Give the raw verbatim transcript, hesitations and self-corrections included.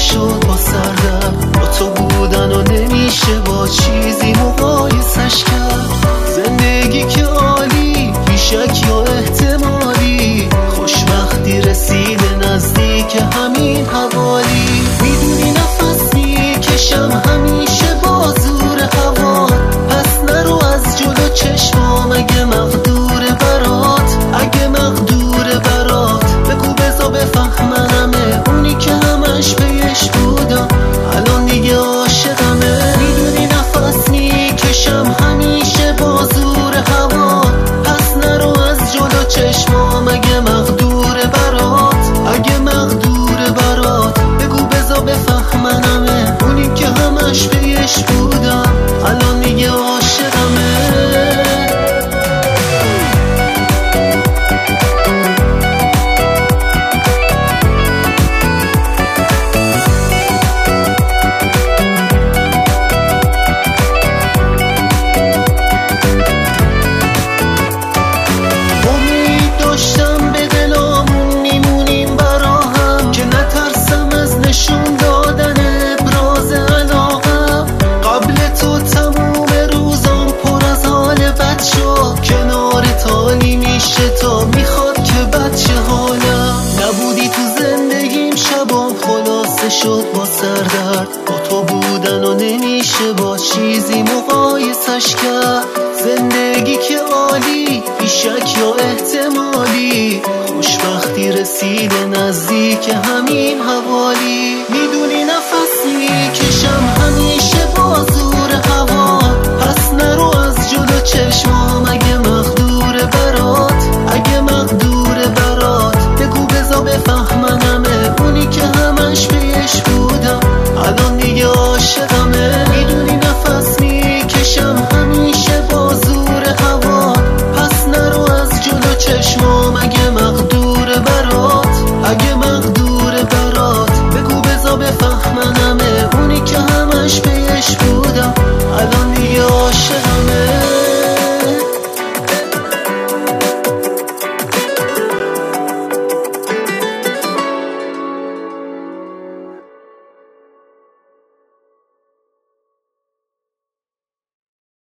شد با سردرد، با تو بودن و نمیشه با چیزی مقایسش کرد. زندگی که عالی، بیشک یا احتمالی، خوشبختی رسیده نزدیک همین حوالی. میدونی نفس میکشم همیشه با زور هوا، پس نرو از جلو چشمام اگه مقدور برات، اگه مقدور برات بگو بزا بفهمنمه، اونی که همش بهش بودم الان دیگه عاشقمه. میدونی نفس میکشم همیشه با زور هوا، پس نرو از جلو چشمام اگه مقدور برات، اگه مقدور برات بگو بزا بفهمنمه، اونی که همش بهش بودم الان دیگه عاشقمه. تا میخواد که بچه حالم نبودی تو زندگیم، شبام خلاصه شد با سردرد، با تو بودن و نمیشه با چیزی مقایسش کرد. زندگی که عالی، بیشک یا احتمالی، خوشبختی رسیده نزدیک همین حوالی.